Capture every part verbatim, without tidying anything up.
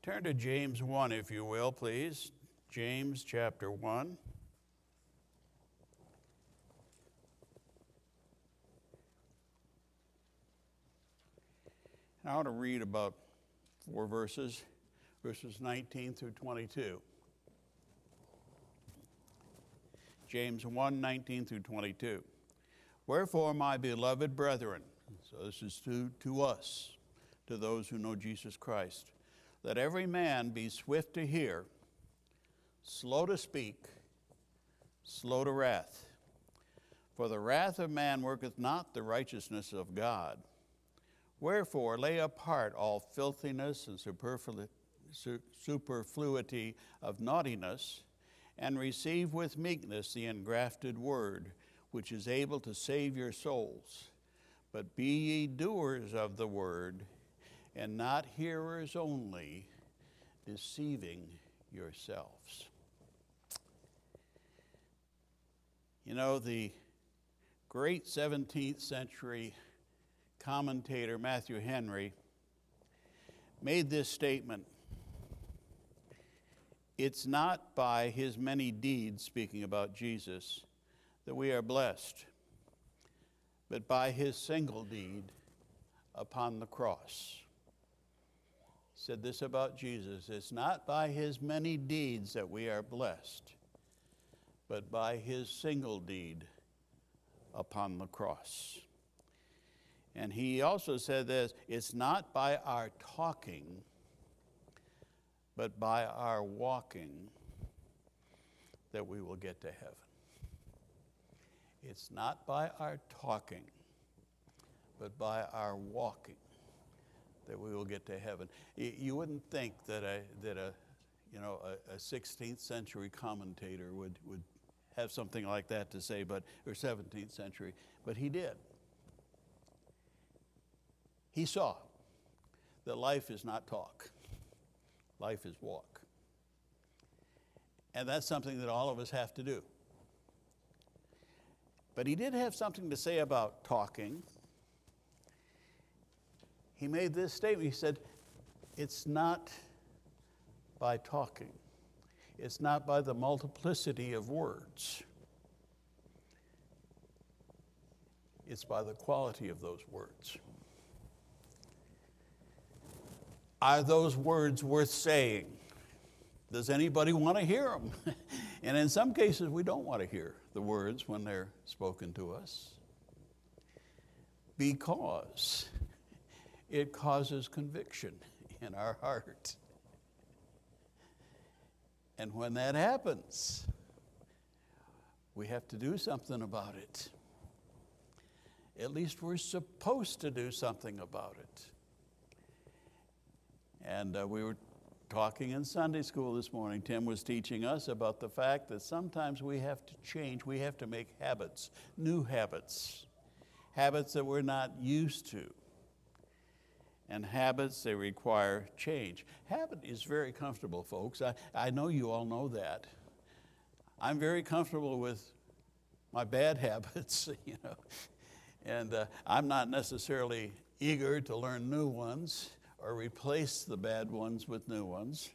Turn to James one, if you will, please. James chapter one. I want to read about four verses, verses nineteen through twenty-two. James one, nineteen through twenty-two. Wherefore, my beloved brethren, so this is to, to us, to those who know Jesus Christ, let every man be swift to hear, slow to speak, slow to wrath. For the wrath of man worketh not the righteousness of God. Wherefore, lay apart all filthiness and superfluity of naughtiness, and receive with meekness the engrafted word, which is able to save your souls. But be ye doers of the word, and not hearers only, deceiving yourselves. You know, the great seventeenth century commentator Matthew Henry made this statement: it's not by his many deeds, speaking about Jesus, that we are blessed, but by his single deed upon the cross. He said this about Jesus: it's not by his many deeds that we are blessed, but by his single deed upon the cross. And he also said this: it's not by our talking, but by our walking that we will get to heaven. It's not by our talking, but by our walking that we will get to heaven. You wouldn't think that a that a you know a, a sixteenth century commentator would would have something like that to say, but or seventeenth century, but he did. He saw that life is not talk. Life is walk. And that's something that all of us have to do. But he did have something to say about talking. He made this statement. He said, it's not by talking. It's not by the multiplicity of words. It's by the quality of those words. Are those words worth saying? Does anybody want to hear them? And in some cases, we don't want to hear the words when they're spoken to us, because it causes conviction in our heart. And when that happens, we have to do something about it. At least we're supposed to do something about it. And uh, we were talking in Sunday school this morning. Tim was teaching us about the fact that sometimes we have to change. We have to make habits, new habits, habits that we're not used to. And habits, they require change. Habit is very comfortable, folks. I, I know you all know that. I'm very comfortable with my bad habits, you know. And uh, I'm not necessarily eager to learn new ones or replace the bad ones with new ones.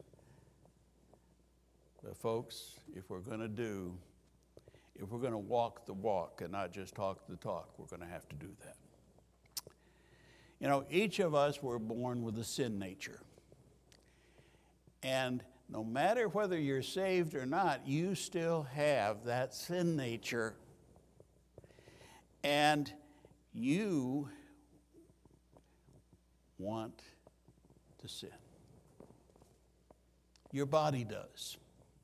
But folks, if we're going to do, if we're going to walk the walk and not just talk the talk, we're going to have to do that. You know, each of us were born with a sin nature. And no matter whether you're saved or not, you still have that sin nature. And you want to sin. Your body does.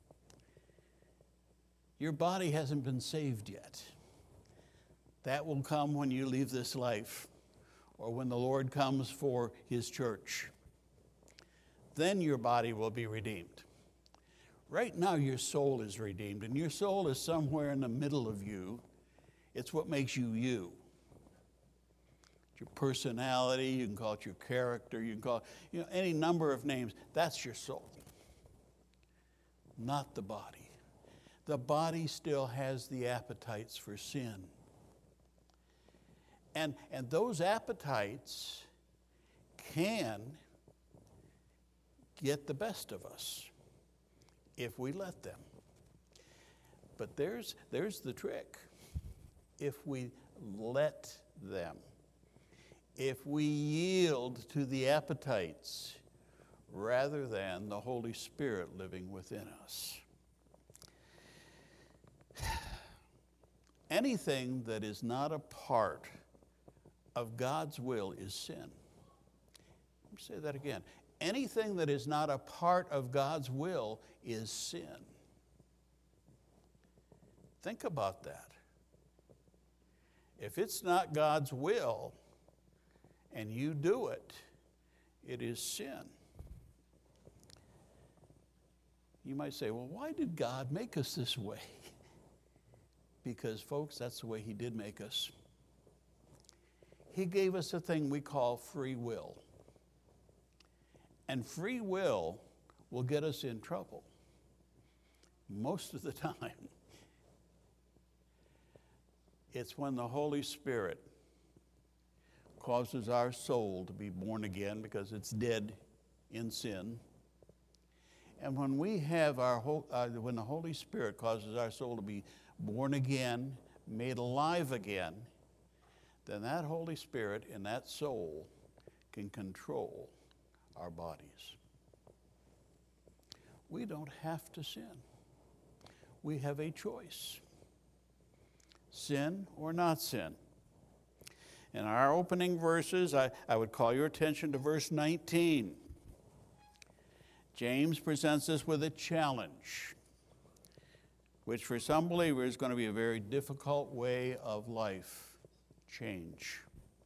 Your body hasn't been saved yet. That will come when you leave this life, or when the Lord comes for his church. Then your body will be redeemed. Right now your soul is redeemed, and your soul is somewhere in the middle of you. It's what makes you you. Your personality, you can call it your character, you can call it, you know, any number of names. That's your soul, not the body. The body still has the appetites for sin. And, and those appetites can get the best of us if we let them. But there's, there's the trick. If we let them, if we yield to the appetites rather than the Holy Spirit living within us. Anything that is not a part of God's will is sin. Let me say that again. Anything that is not a part of God's will is sin. Think about that. If it's not God's will and you do it, it is sin. You might say, well, why did God make us this way? Because, folks, that's the way He did make us. He gave us a thing we call free will. And free will will get us in trouble most of the time. It's when the Holy Spirit causes our soul to be born again because it's dead in sin. And when we have our whole, uh, when the Holy Spirit causes our soul to be born again, made alive again, then that Holy Spirit in that soul can control our bodies. We don't have to sin. We have a choice. Sin or not sin. In our opening verses, I, I would call your attention to verse nineteen. James presents us with a challenge, which for some believers is going to be a very difficult way of life change.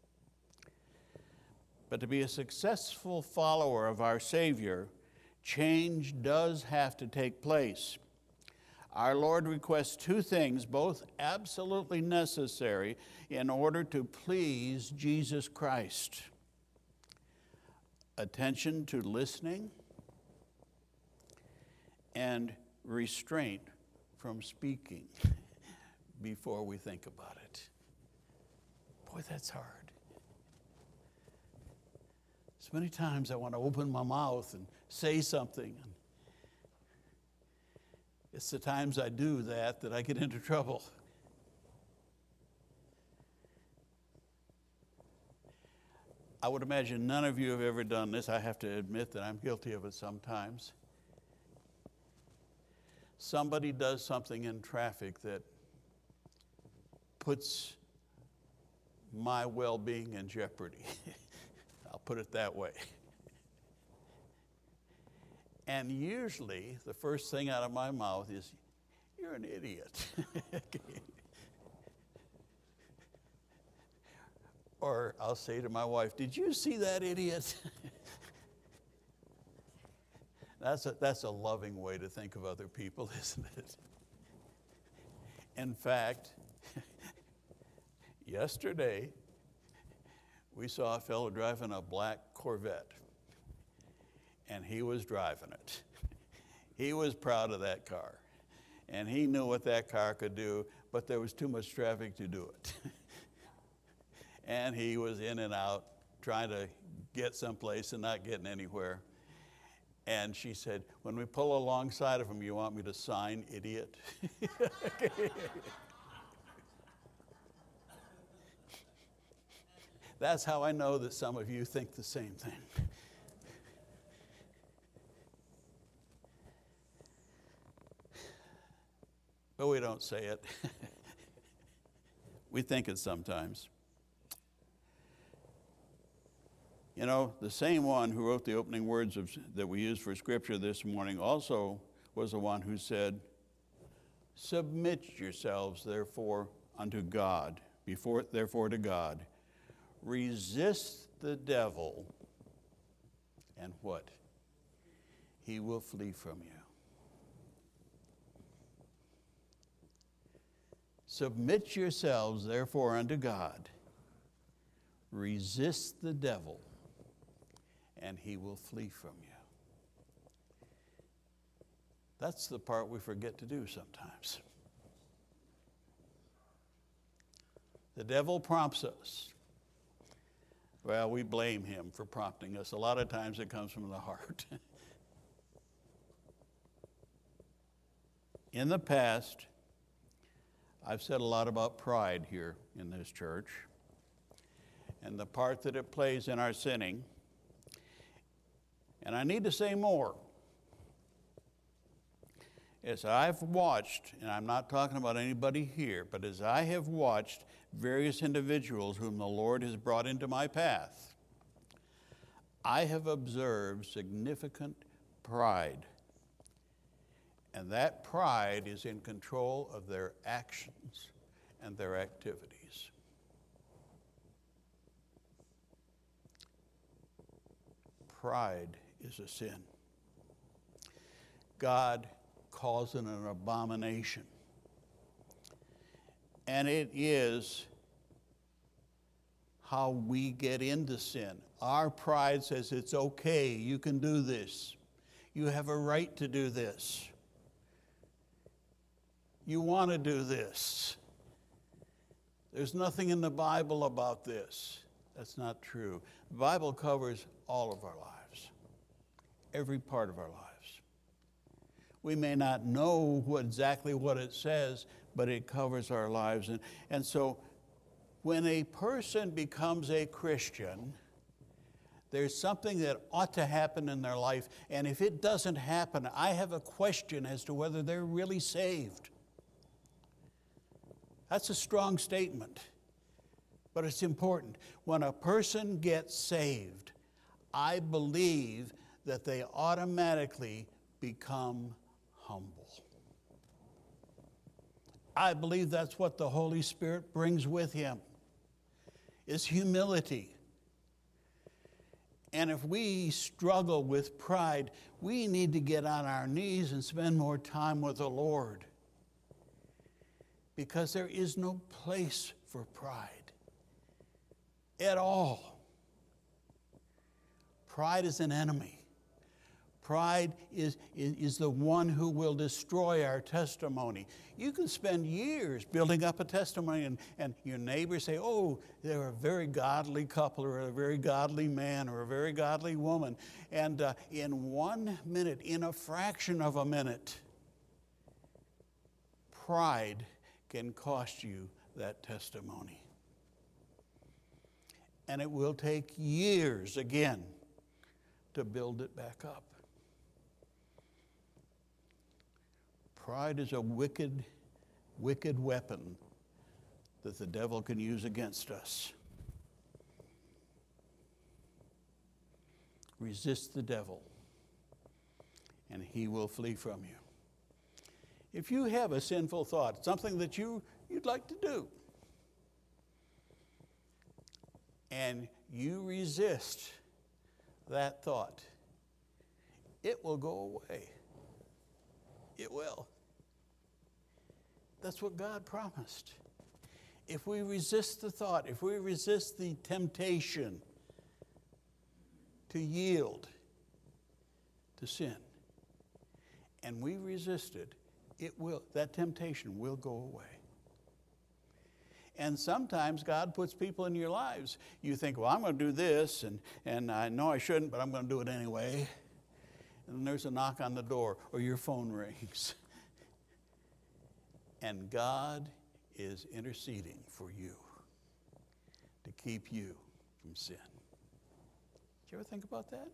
But to be a successful follower of our Savior, change does have to take place. Our Lord requests two things, both absolutely necessary in order to please Jesus Christ. Attention to listening and restraint from speaking before we think about it. Boy, that's hard. So many times I want to open my mouth and say something. And it's the times I do that that I get into trouble. I would imagine none of you have ever done this. I have to admit that I'm guilty of it sometimes. Somebody does something in traffic that puts my well-being in jeopardy. I'll put it that way. And usually the first thing out of my mouth is, "You're an idiot." Or I'll say to my wife, "Did you see that idiot?" That's a, that's a loving way to think of other people, isn't it? In fact, yesterday, we saw a fellow driving a black Corvette, and he was driving it. He was proud of that car, and he knew what that car could do, but there was too much traffic to do it. And he was in and out, trying to get someplace and not getting anywhere. And she said, "When we pull alongside of him, you want me to sign idiot?" That's how I know that some of you think the same thing. But we don't say it. We think it sometimes. You know, the same one who wrote the opening words of, that we used for Scripture this morning also was the one who said, "Submit yourselves, therefore, unto God, before, therefore to God. Resist the devil, and what? He will flee from you." Submit yourselves, therefore, unto God. Resist the devil, and he will flee from you. That's the part we forget to do sometimes. The devil prompts us. Well, we blame him for prompting us. A lot of times it comes from the heart. In the past, I've said a lot about pride here in this church and the part that it plays in our sinning. And I need to say more. As I've watched, and I'm not talking about anybody here, but as I have watched various individuals whom the Lord has brought into my path, I have observed significant pride. And that pride is in control of their actions and their activities. Pride is a sin. God calls it an abomination. And it is how we get into sin. Our pride says it's okay, you can do this. You have a right to do this. You want to do this. There's nothing in the Bible about this. That's not true. The Bible covers all of our lives, every part of our lives. We may not know what, exactly what it says, but it covers our lives. And, and so when a person becomes a Christian, there's something that ought to happen in their life. And if it doesn't happen, I have a question as to whether they're really saved. That's a strong statement, but it's important. When a person gets saved, I believe that they automatically become humble. I believe that's what the Holy Spirit brings with him, is humility. And if we struggle with pride, we need to get on our knees and spend more time with the Lord. Because there is no place for pride at all. Pride is an enemy. Pride is, is, is the one who will destroy our testimony. You can spend years building up a testimony, and, and your neighbors say, oh, they're a very godly couple, or a very godly man, or a very godly woman. And uh, in one minute, in a fraction of a minute, pride can cost you that testimony. And it will take years again to build it back up. Pride is a wicked, wicked weapon that the devil can use against us. Resist the devil, and he will flee from you. If you have a sinful thought, something that you, you'd like to do, and you resist that thought, it will go away. It will. That's what God promised. If we resist the thought, if we resist the temptation to yield to sin, and we resist it, it will, that temptation will go away. And sometimes God puts people in your lives. You think, well, I'm going to do this, and, and I know I shouldn't, but I'm going to do it anyway. And then there's a knock on the door, or your phone rings. And God is interceding for you to keep you from sin. Did you ever think about that?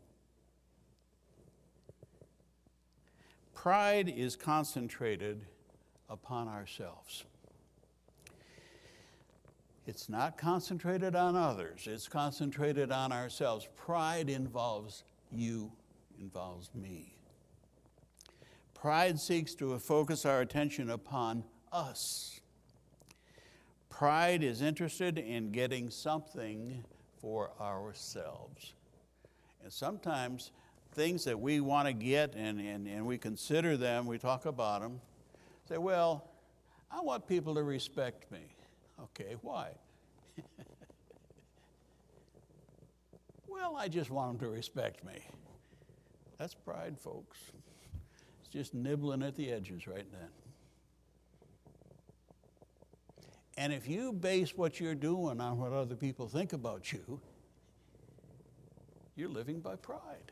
Pride is concentrated upon ourselves. It's not concentrated on others. It's concentrated on ourselves. Pride involves you, involves me. Pride seeks to focus our attention upon us. Pride is interested in getting something for ourselves. And sometimes things that we want to get and, and, and we consider them, we talk about them, say, well, I want people to respect me. Okay, why? Well, I just want them to respect me. That's pride, folks. It's just nibbling at the edges right then. And if you base what you're doing on what other people think about you, you're living by pride.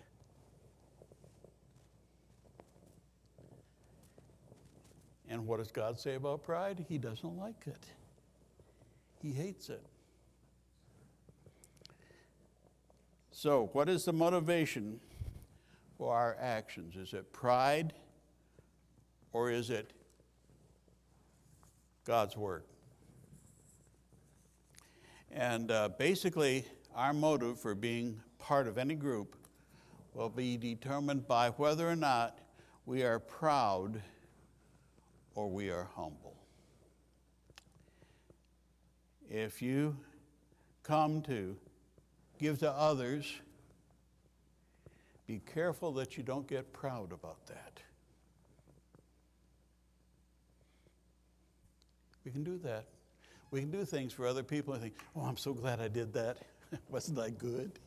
And what does God say about pride? He doesn't like it. He hates it. So, what is the motivation for our actions? Is it pride or is it God's Word? And uh, basically, our motive for being part of any group will be determined by whether or not we are proud or we are humble. If you come to give to others, be careful that you don't get proud about that. We can do that. We can do things for other people and think, oh, I'm so glad I did that. Wasn't I good?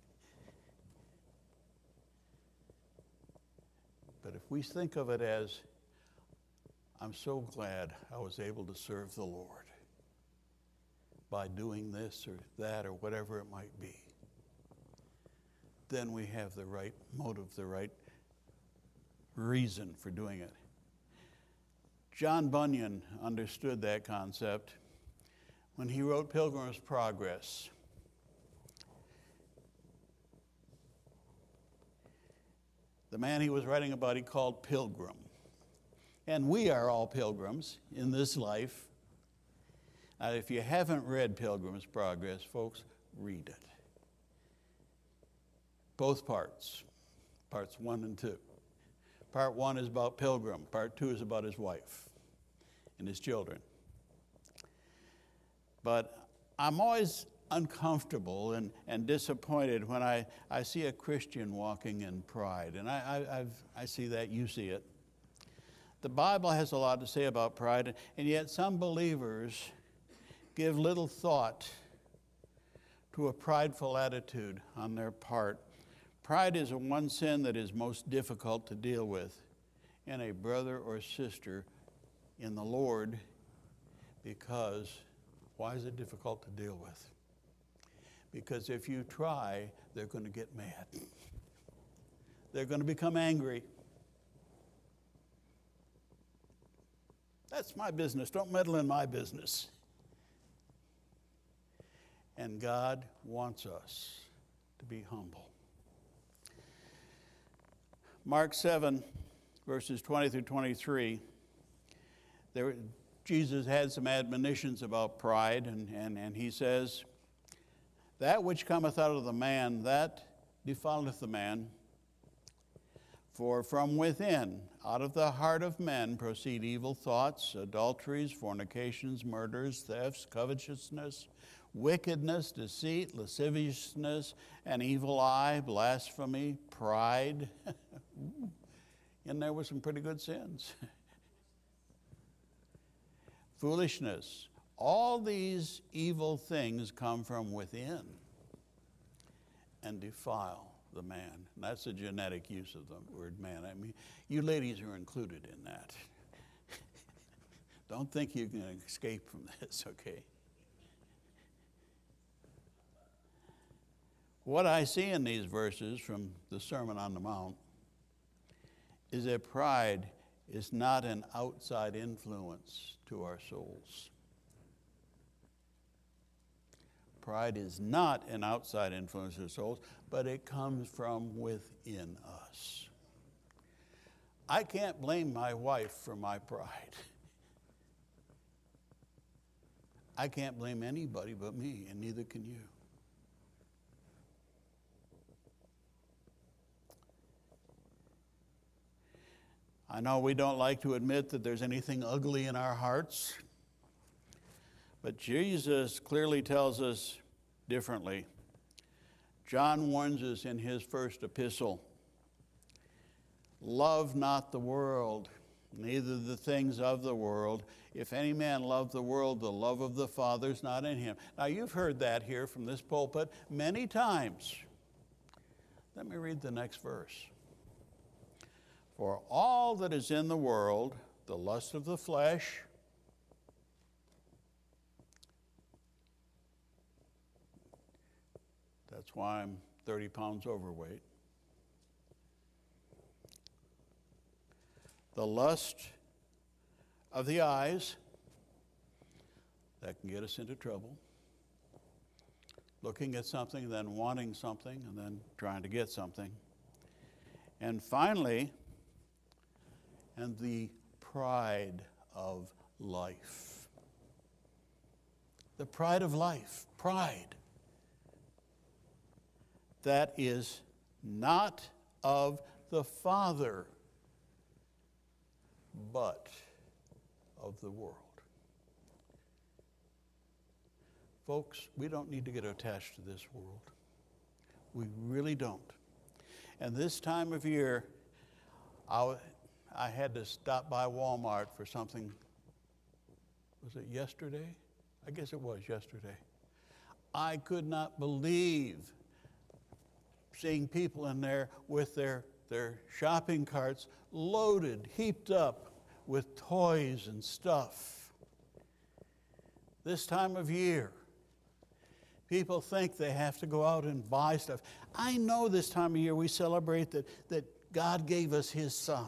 But if we think of it as, I'm so glad I was able to serve the Lord by doing this or that or whatever it might be, then we have the right motive, the right reason for doing it. John Bunyan understood that concept when he wrote Pilgrim's Progress. The man he was writing about, he called Pilgrim. And we are all pilgrims in this life. Now, if you haven't read Pilgrim's Progress, folks, read it. Both parts, parts one and two. Part one is about Pilgrim. Part two is about his wife and his children. But I'm always uncomfortable and, and disappointed when I, I see a Christian walking in pride. And I, I, I've, I see that, you see it. The Bible has a lot to say about pride, and yet some believers give little thought to a prideful attitude on their part. Pride is one sin that is most difficult to deal with in a brother or sister in the Lord, because why is it difficult to deal with? Because if you try, they're going to get mad. They're going to become angry. That's my business. Don't meddle in my business. And God wants us to be humble. Mark seven, verses twenty through twenty-three, there, Jesus had some admonitions about pride, and, and, and he says, that which cometh out of the man, that defileth the man. For from within, out of the heart of men, proceed evil thoughts, adulteries, fornications, murders, thefts, covetousness, wickedness, deceit, lasciviousness, an evil eye, blasphemy, pride. And there were some pretty good sins. Foolishness. All these evil things come from within and defile the man. And that's the genetic use of the word man. I mean, you ladies are included in that. Don't think you can escape from this, okay? What I see in these verses from the Sermon on the Mount is that pride is not an outside influence to our souls. Pride is not an outside influence to our souls, but it comes from within us. I can't blame my wife for my pride. I can't blame anybody but me, and neither can you. I know we don't like to admit that there's anything ugly in our hearts, but Jesus clearly tells us differently. John warns us in his first epistle, love not the world, neither the things of the world. If any man love the world, the love of the Father is not in him. Now, you've heard that here from this pulpit many times. Let me read the next verse. For all that is in the world, the lust of the flesh, that's why I'm thirty pounds overweight, the lust of the eyes. That can get us into trouble. Looking at something, then wanting something, and then trying to get something. And finally, and the pride of life. The pride of life, pride. That is not of the Father, but of the world. Folks, we don't need to get attached to this world. We really don't. And this time of year, I, I had to stop by Walmart for something. Was it yesterday? I guess it was yesterday. I could not believe seeing people in there with their, their shopping carts loaded, heaped up with toys and stuff. This time of year, people think they have to go out and buy stuff. I know this time of year we celebrate that, that God gave us His Son.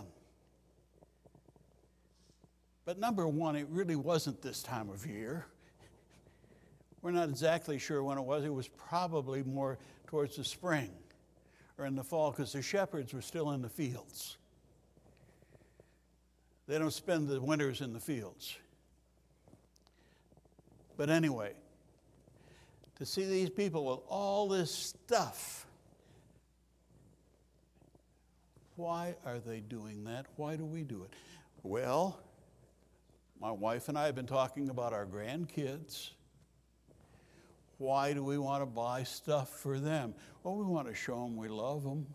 But number one, it really wasn't this time of year. We're not exactly sure when it was. It was probably more towards the spring or in the fall, because the shepherds were still in the fields. They don't spend the winters in the fields. But anyway, to see these people with all this stuff, why are they doing that? Why do we do it? Well, my wife and I have been talking about our grandkids. Why do we want to buy stuff for them? Well, we want to show them we love them.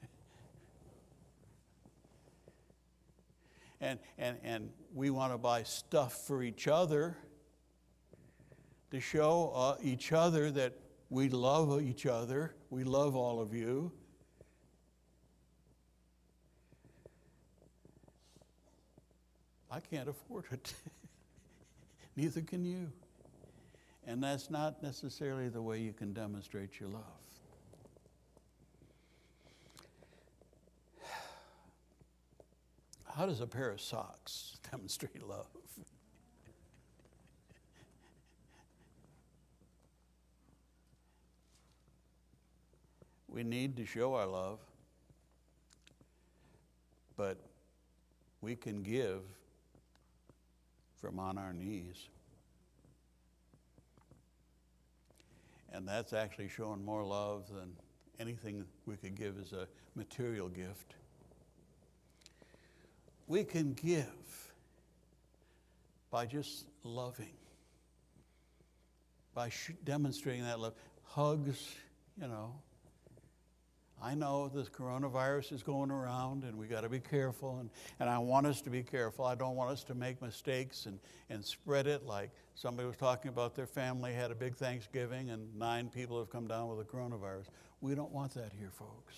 and, and, and we want to buy stuff for each other to show uh, each other that we love each other. We love all of you. I can't afford it. Neither can you. And that's not necessarily the way you can demonstrate your love. How does a pair of socks demonstrate love? We need to show our love, but we can give from on our knees. And that's actually showing more love than anything we could give as a material gift. We can give by just loving, by sh- demonstrating that love. Hugs, you know. I know this coronavirus is going around and we got to be careful, and, and I want us to be careful. I don't want us to make mistakes and, and spread it like somebody was talking about their family had a big Thanksgiving and nine people have come down with the coronavirus. We don't want that here, folks.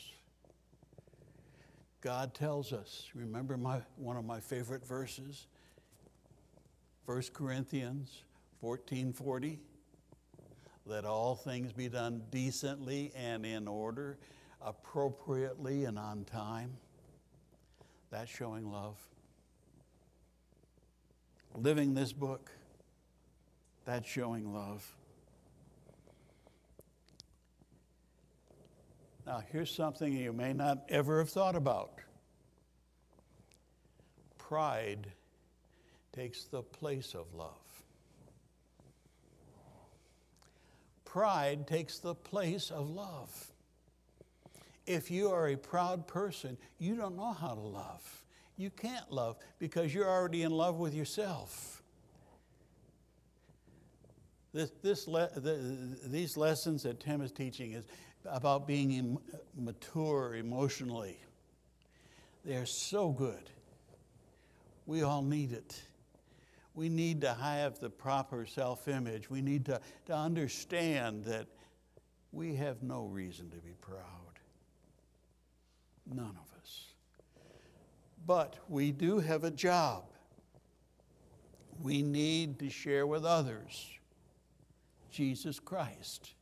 God tells us, remember my one of my favorite verses, First Corinthians fourteen forty, let all things be done decently and in order, appropriately and on time. That's showing love. Living this book, that's showing love. Now, here's something you may not ever have thought about. Pride takes the place of love. Pride takes the place of love. If you are a proud person, you don't know how to love. You can't love because you're already in love with yourself. This, this le- the, these lessons that Tim is teaching is about being im- mature emotionally. They're so good. We all need it. We need to have the proper self-image. We need to, to understand that we have no reason to be proud. None of us. But we do have a job. We need to share with others Jesus Christ.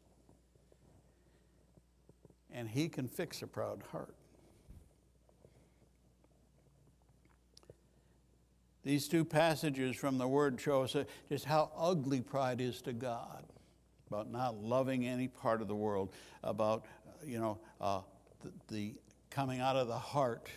And He can fix a proud heart. These two passages from the Word show us just how ugly pride is to God, about not loving any part of the world, about, you know, uh, the, the coming out of the heart.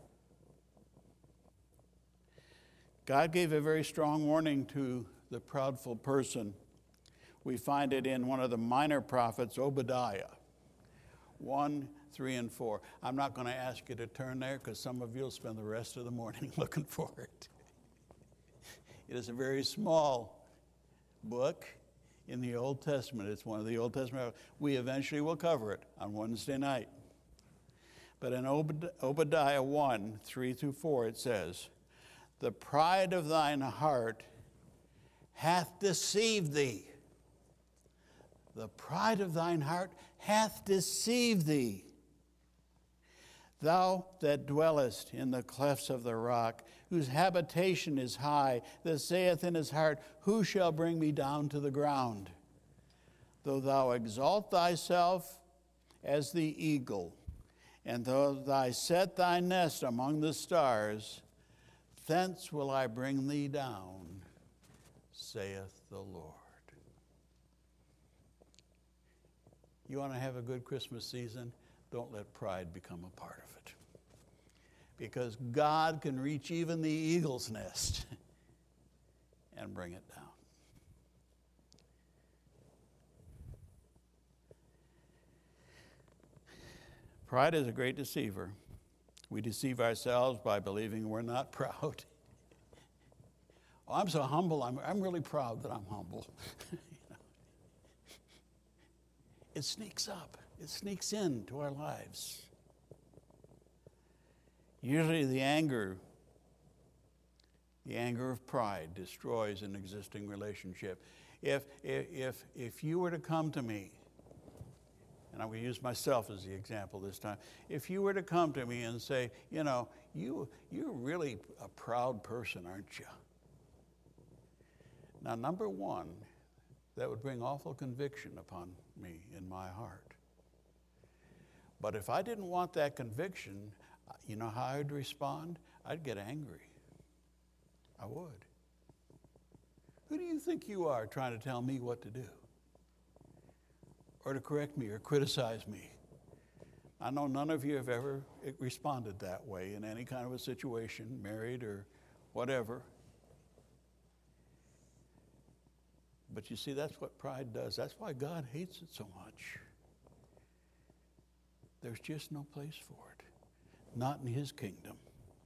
God gave a very strong warning to the proudful person. We find it in one of the minor prophets, Obadiah, one, three, and four. I'm not going to ask you to turn there because some of you will spend the rest of the morning looking for it. It is a very small book in the Old Testament. It's one of the Old Testament. We eventually will cover it on Wednesday night. But in Obad- Obadiah one, three through four, it says, "The pride of thine heart hath deceived thee." The pride of thine heart hath deceived thee. Thou that dwellest in the clefts of the rock, whose habitation is high, that saith in his heart, who shall bring me down to the ground? Though thou exalt thyself as the eagle, and though thou set thy nest among the stars, thence will I bring thee down, saith the Lord. You want to have a good Christmas season? Don't let pride become a part of it. Because God can reach even the eagle's nest and bring it down. Pride is a great deceiver. We deceive ourselves by believing we're not proud. Oh, I'm so humble, I'm, I'm really proud that I'm humble. You know? It sneaks up. It sneaks into our lives. Usually the anger, the anger of pride destroys an existing relationship. If, if, if you were to come to me, and I'm going to use myself as the example this time, if you were to come to me and say, you know, you, you're really a proud person, aren't you? Now, number one, that would bring awful conviction upon me in my heart. But if I didn't want that conviction, you know how I'd respond? I'd get angry. I would. Who do you think you are trying to tell me what to do? Or to correct me or criticize me? I know none of you have ever responded that way in any kind of a situation, married or whatever. But you see, that's what pride does. That's why God hates it so much. There's just no place for it. Not in his kingdom.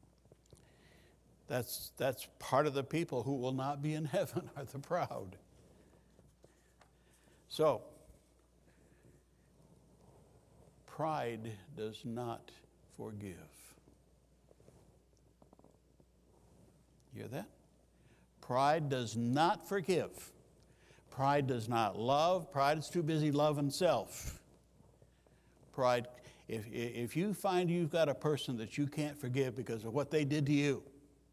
That's, that's part of the people who will not be in heaven are the proud. So, pride does not forgive. You hear that? Pride does not forgive. Pride does not love. Pride is too busy loving self. Pride, if, if you find you've got a person that you can't forgive because of what they did to you,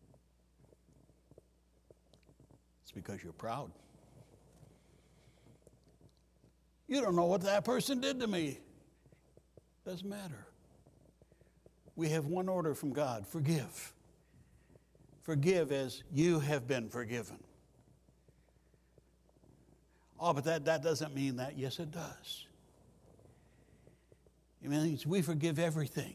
it's because you're proud. You don't know what that person did to me. Doesn't matter. We have one order from God: forgive. Forgive as you have been forgiven. Oh, but that, that doesn't mean that. Yes, it does. It means we forgive everything.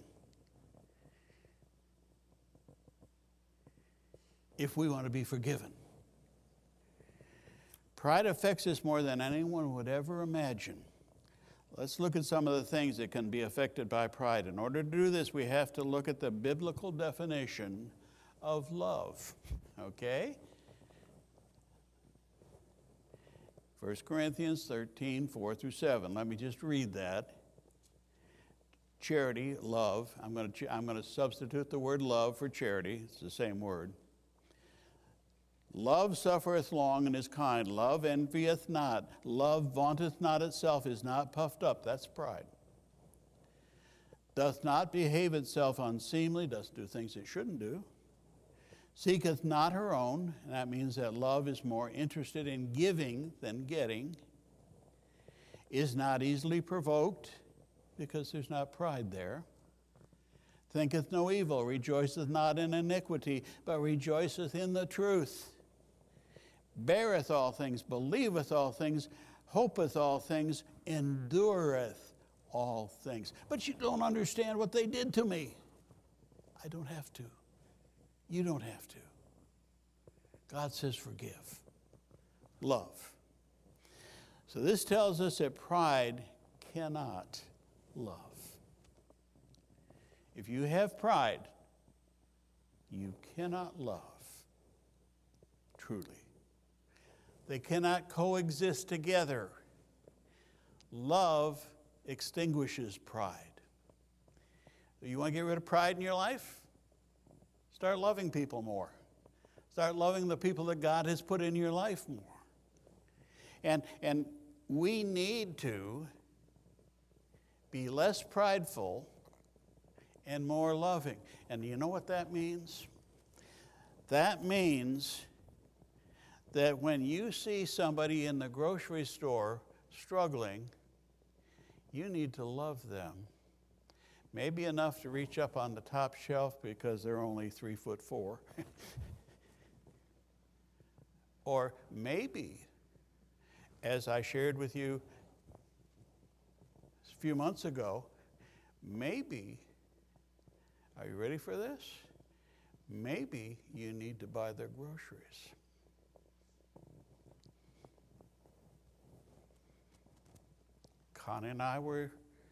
If we want to be forgiven. Pride affects us more than anyone would ever imagine. Let's look at some of the things that can be affected by pride. In order to do this, we have to look at the biblical definition of love. Okay? First Corinthians thirteen, four through seven. Let me just read that. Charity, love. I'm going to, I'm going to substitute the word love for charity. It's the same word. Love suffereth long and is kind. Love envieth not. Love vaunteth not itself, is not puffed up. That's pride. Doth not behave itself unseemly, doesn't do things it shouldn't do. Seeketh not her own, and that means that love is more interested in giving than getting. Is not easily provoked, because there's not pride there. thinketh no evil, rejoiceth not in iniquity, but rejoiceth in the truth, beareth all things, believeth all things, hopeth all things, endureth all things. But you don't understand what they did to me. I don't have to. You don't have to. God says forgive, love. So this tells us that pride cannot love. If you have pride, you cannot love truly. They cannot coexist together. Love extinguishes pride. You want to get rid of pride in your life? Start loving people more. Start loving the people that God has put in your life more. And, and we need to be less prideful and more loving. And you know what that means? That means that when you see somebody in the grocery store struggling, you need to love them. Maybe enough to reach up on the top shelf because they're only three foot four. Or maybe, as I shared with you a few months ago, maybe, are you ready for this? Maybe you need to buy their groceries. Connie and I were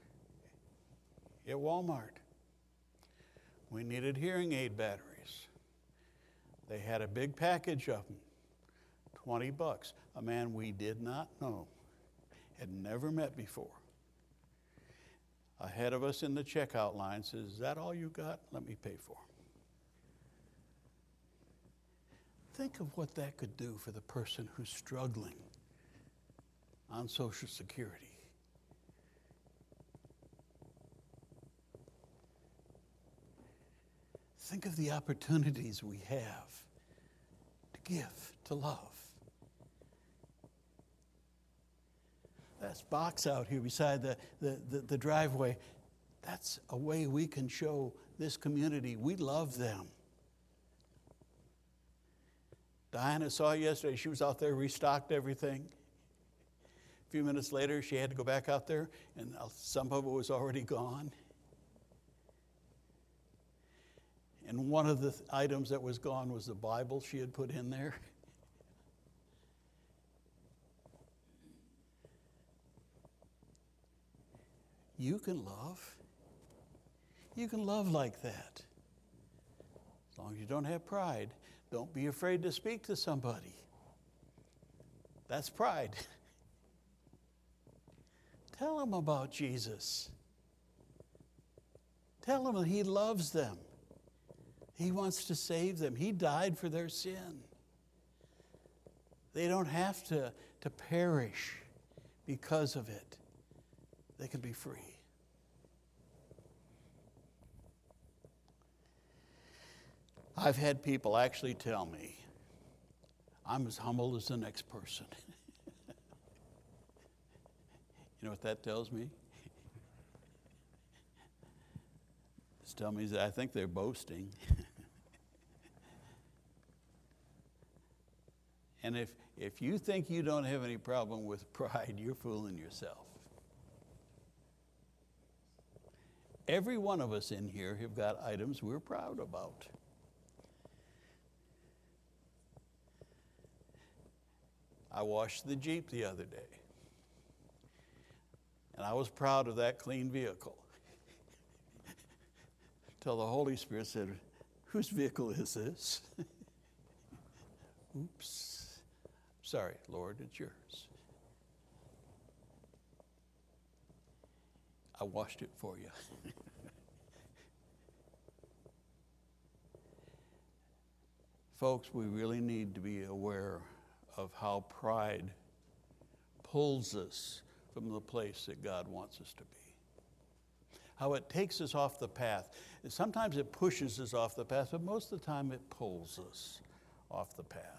at Walmart. We needed hearing aid batteries. They had a big package of them, twenty bucks. A man we did not know, had never met before. Ahead of us in the checkout line says, "Is that all you got? Let me pay for them." Think of what that could do for the person who's struggling on Social Security. Think of the opportunities we have to give, to love. That's box out here beside the, the, the, the driveway. That's a way we can show this community we love them. Diana saw yesterday, she was out there, restocked everything. A few minutes later, she had to go back out there, and some of it was already gone. And one of the items that was gone was the Bible she had put in there. You can love. You can love like that. As long as you don't have pride, don't be afraid to speak to somebody. That's pride. Tell them about Jesus. Tell them that He loves them. He wants to save them. He died for their sin. They don't have to, to perish because of it. They can be free. I've had people actually tell me, I'm as humble as the next person. You know what that tells me? It tells me that I think they're boasting. And if, if you think you don't have any problem with pride, you're fooling yourself. Every one of us in here have got items we're proud about. I washed the Jeep the other day, and I was proud of that clean vehicle. Till the Holy Spirit said, "Whose vehicle is this?" Oops. Sorry, Lord, it's yours. I washed it for you. Folks, we really need to be aware of how pride pulls us from the place that God wants us to be. How it takes us off the path. And sometimes it pushes us off the path, but most of the time it pulls us off the path.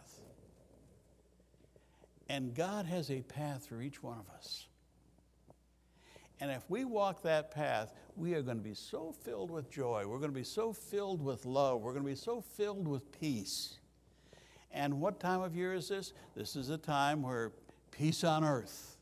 And God has a path for each one of us. And if we walk that path, we are going to be so filled with joy. We're going to be so filled with love. We're going to be so filled with peace. And what time of year is this? This is a time where peace on earth.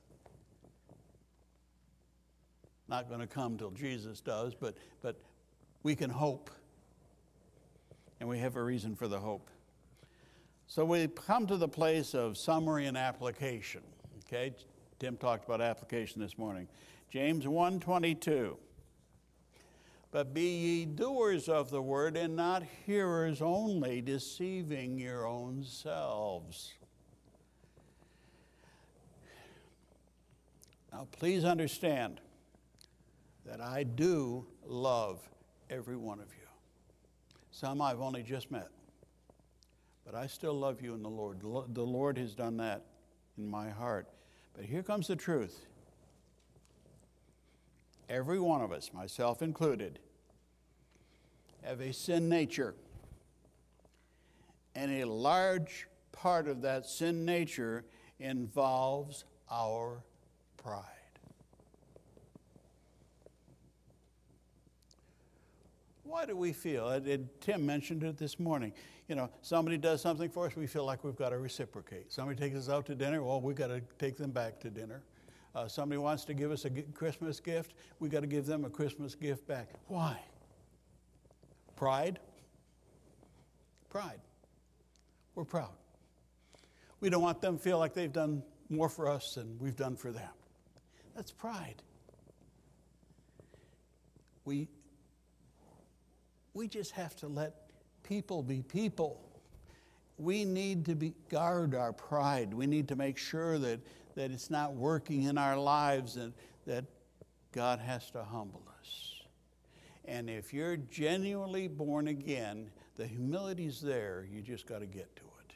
Not going to come till Jesus does, but, but we can hope. And we have a reason for the hope. So we come to the place of summary and application. Okay, Tim talked about application this morning. James one twenty-two. But be ye doers of the word and not hearers only, deceiving your own selves. Now please understand that I do love every one of you. Some I've only just met. But I still love you in the Lord. The Lord has done that in my heart. But here comes the truth. Every one of us, myself included, have a sin nature. And a large part of that sin nature involves our pride. Why do we feel, and Tim mentioned it this morning, you know, somebody does something for us, we feel like we've got to reciprocate. Somebody takes us out to dinner, well, we've got to take them back to dinner. Uh, somebody wants to give us a Christmas gift, we've got to give them a Christmas gift back. Why? Pride? Pride. We're proud. We don't want them to feel like they've done more for us than we've done for them. That's pride. We, we just have to let people be people. We need to be, guard our pride. We need to make sure that, that it's not working in our lives and that God has to humble us. And if you're genuinely born again, the humility's there. You just got to get to it.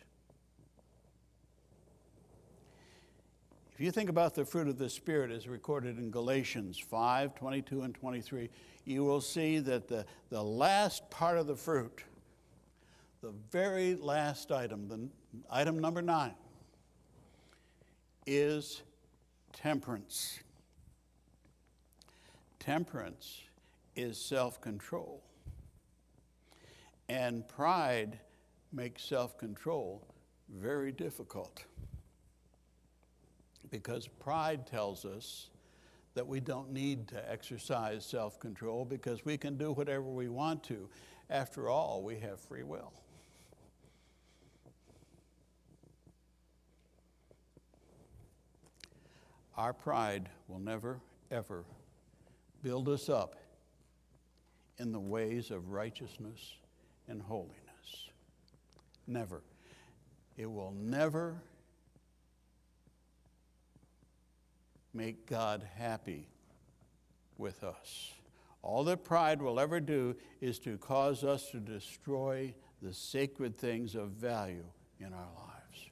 If you think about the fruit of the Spirit as recorded in Galatians five, twenty-two and twenty-three, you will see that the, the last part of the fruit, the very last item, the item number nine, is temperance. Temperance is self-control. And pride makes self-control very difficult. Because pride tells us that we don't need to exercise self-control because we can do whatever we want to. After all, we have free will. Our pride will never, ever build us up in the ways of righteousness and holiness. Never. It will never make God happy with us. All that pride will ever do is to cause us to destroy the sacred things of value in our lives.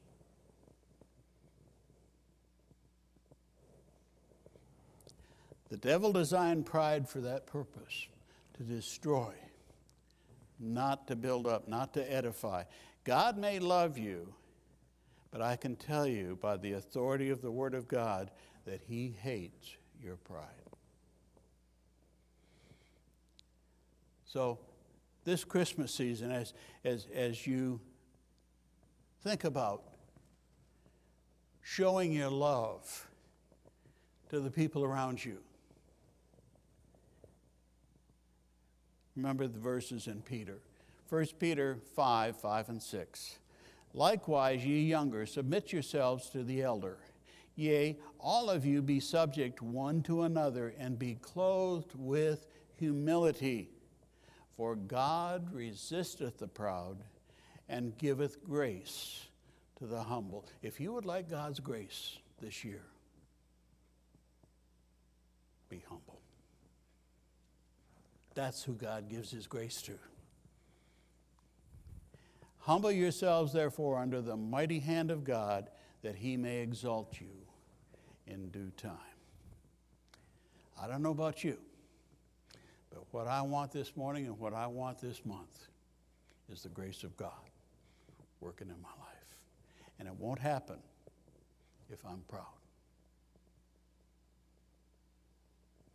The devil designed pride for that purpose, to destroy, not to build up, not to edify. God may love you, but I can tell you by the authority of the Word of God that He hates your pride. So this Christmas season, as, as, as you think about showing your love to the people around you, remember the verses in Peter. First Peter five, five and six. Likewise, ye younger, submit yourselves to the elder. Yea, all of you be subject one to another, and be clothed with humility. For God resisteth the proud, and giveth grace to the humble. If you would like God's grace this year, be humble. That's who God gives His grace to. Humble yourselves, therefore, under the mighty hand of God, that He may exalt you in due time. I don't know about you, but what I want this morning and what I want this month is the grace of God working in my life. And it won't happen if I'm proud.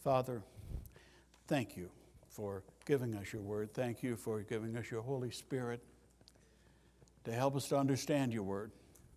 Father, thank you for giving us your word. Thank you for giving us your Holy Spirit to help us to understand your word.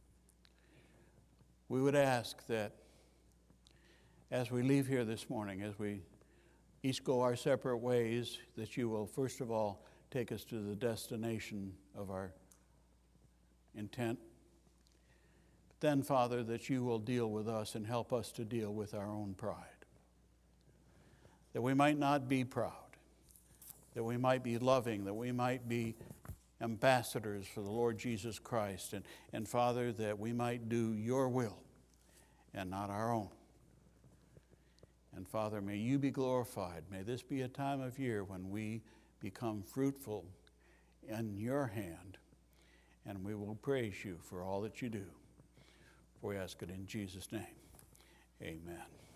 We would ask that as we leave here this morning, as we each go our separate ways, that you will first of all take us to the destination of our intent. Then, Father, that you will deal with us and help us to deal with our own pride. That we might not be proud, that we might be loving, that we might be ambassadors for the Lord Jesus Christ. And, and Father, that we might do your will and not our own. And Father, may you be glorified. May this be a time of year when we become fruitful in your hand. And we will praise you for all that you do. For we ask it in Jesus' name. Amen.